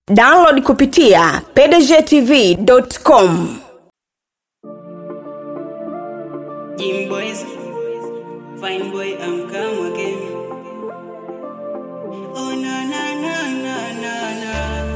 Download kupitia pdgtv.com. Jim boys, fine boy, I'm come again. Oh na na na na na na.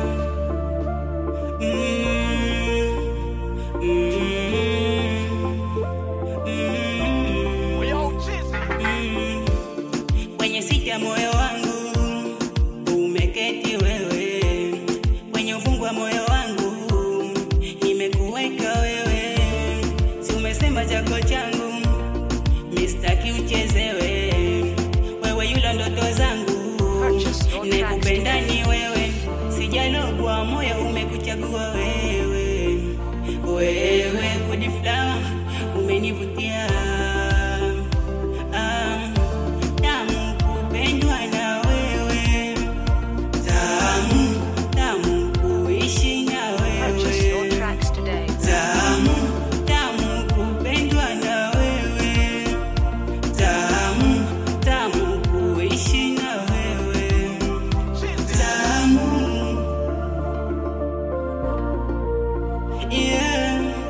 Kwenye siti ya moyo wangu umeketi wewe, kwenye ufungu wa moyo wangu nimekuweka wewe. Si umesema chako changu mistaki uchezewe, wewe yule ndoto zangu, nikupenda ni wewe, sijalogwa moyo umekuchagua wewe. Wewe good flower umenivutia, tamu kupendwa na wewe, tamu kuishi na wewe, tamu kupendwa na wewe, tamu kuishi na wewe, tamu yeah.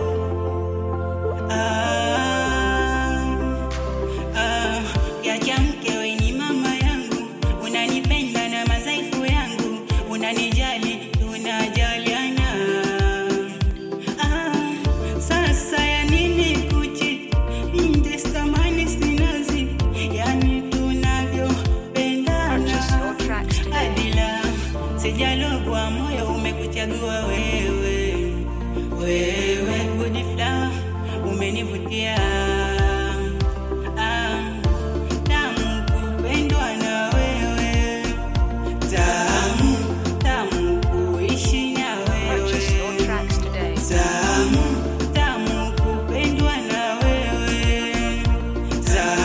Mkewe ni mama yangu, unanipenda na madhaifu yangu, unanijali, tunajaliana. Sasa ya nini kuchi, mtestamani sinazi, yani tunavyopendana. Adila, sijalogwa moyo umekuchagua wewe, wewe good flower umenivutia.